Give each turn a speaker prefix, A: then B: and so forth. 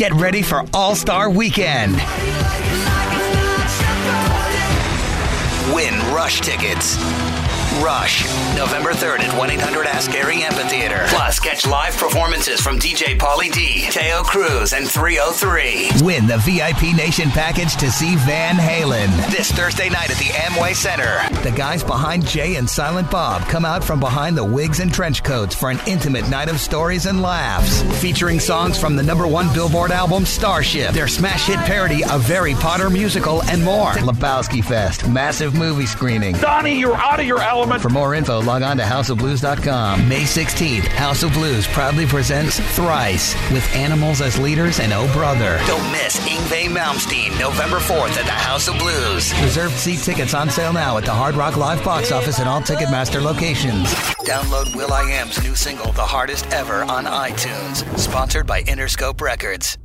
A: Get ready for All-Star Weekend. Win Rush tickets. Rush, November 3rd at 1-800-ASK-GARY Amphitheater. Plus, catch live performances from DJ Pauly D, Teo Cruz, and 303. Win the VIP Nation package to see Van Halen this Thursday night at the Amway Center. The guys behind Jay and Silent Bob come out from behind the wigs and trench coats for an intimate night of stories and laughs. Featuring songs from the #1 Billboard album Starship, their smash hit parody of Harry Potter musical, and more. Lebowski Fest, massive movie screening.
B: Donnie, you're out of your element.
A: For more info, log on to houseofblues.com. May 16th, House of Blues proudly presents Thrice with Animals as leaders and Oh Brother. Don't miss Yngwie Malmsteen, November 4th at the House of Blues. Reserved seat tickets on sale now at the Hard Rock Live box office and all Ticketmaster locations. Download Will.i.am's new single, The Hardest Ever, on iTunes. Sponsored by Interscope Records.